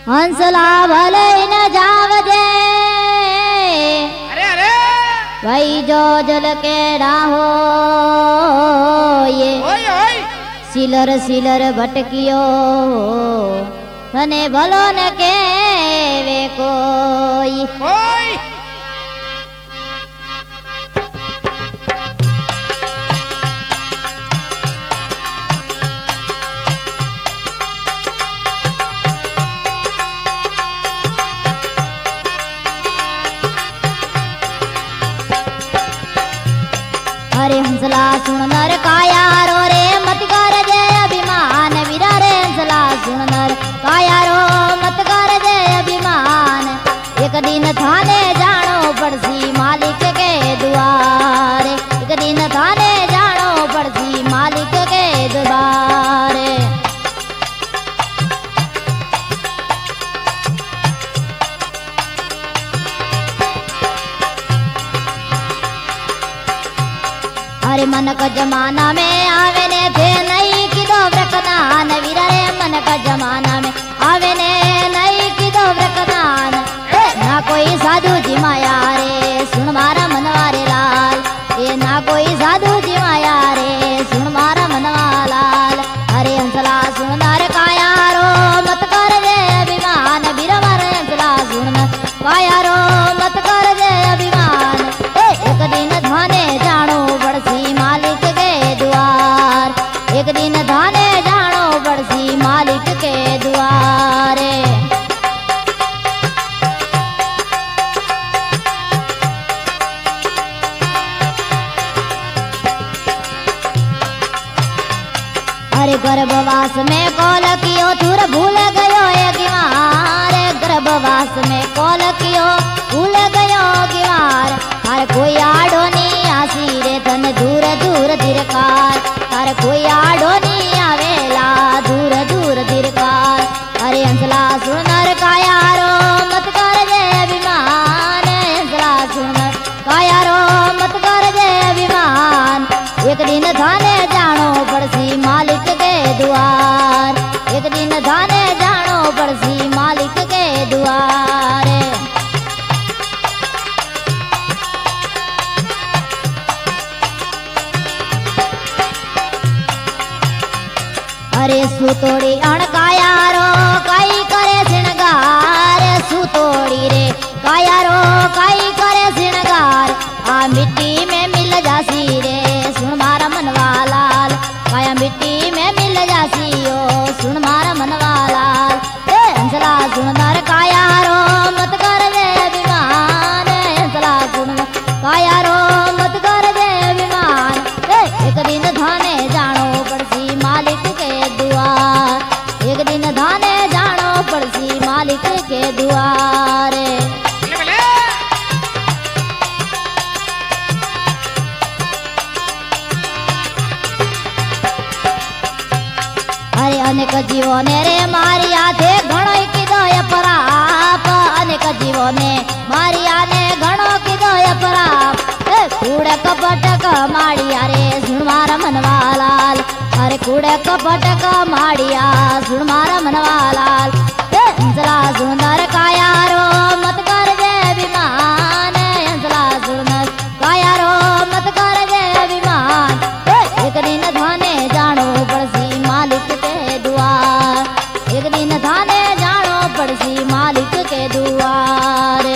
हंसला भले न जावजे अरे अरे भाई जो जल के राहो ये ओय ओय सिलर सिलर भटकियो तने भलो न केवे कोई ओय अरे हंसला सुन नर काया रो रे मत कर जे अभिमान वीरा रे हंसला सुन नर काया रो मत कर जे अभिमान एक दिन थाने जानो पड़सी मालिक के दुआरे एक दिन थाने जानो पड़सी मालिक के दुआरे अरे मन का जमाना में आवे ने थे नहीं की दो व्रकदान वीरा रे मन का जमाना में आवे ने नहीं की दो व्रकदान ना कोई साधु जी माया रे सुन मारा मनवारे लाल ये ना कोई साधु जी माया रे सुन मारा मनवा लाल अरे हंसला सुन नर काया रो मत कर जे अभिमान वीरा मारे हंसला सुन नर काया रो मत कर जे अभिमान एक दिन धाने जानो बड़सी मालिक के द्वार एक दिन धाने जानो बड़सी मालिक के द्वारे अरे गर्भवास में कॉल कियो तुर भूल गयो ये गिवार गर्भवास में कॉल कियो भूल गयो गिवार हर कोई आडो नहीं आसी रे धन दूर दूर दिरकार हर कोई आडो नहीं आवेला दूर दूर दिरकार अरे हंसला सुनर काया रो मत कर जे अभिमान हंसला सुनर काया रो मत कर जे अभिमान एक दिन थाने जानो पड़सी मालिक के द्वार एक दिन थाने जानो पड़सी मालिक के द्वारे अरे सुतोड़ी अणकाया रो काई करे सिणगार सुतोड़ी रे काया रो काई करे सिणगार आ मिट्टी में मिल जासी रे सुन मारा मनवा लाल काया मिट्टी में मिल जासी ओ सुन मारा मनवा लाल हंसला सुन नर काया रो मत कर जे अभिमान हंसला सुन काया रो मत कर जे अभिमान एक दिन धाने जानो पड़सी मालिक के द्वार एक दिन धाने जानो पड़सी मालिक के द्वारे बले बले अरे अनेक जीवो ने रे मारिया थे घणो कीधो अपराप अनेक जीवो ने मारिया ने घणो कीधो अपराप कूड़े कपटक माड़िया रे सुन मारा मनवा लाल अरे कूड़े कपटक माड़िया सुन मारा मनवा लाल हंसला सुंदर काया रो मत कर जे अभिमान हंसला सुंदर काया रो मत कर जे अभिमान एक दिन धाने जानो पड़सी मालिक के द्वार एक दिन धाने जानो पड़सी मालिक के द्वारे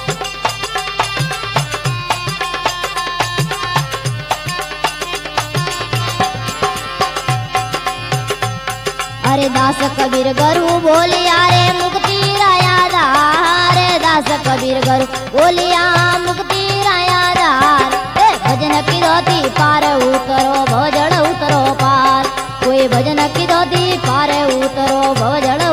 अरे दास कबीर गुरु बोलिया रे मुक्ति राया दार दास कबीर गुरु बोलिया मुक्ति राया दार भजन की धोती पार उतरो भजन उतरो पार कोई भजन की धोती पार उतरो भजन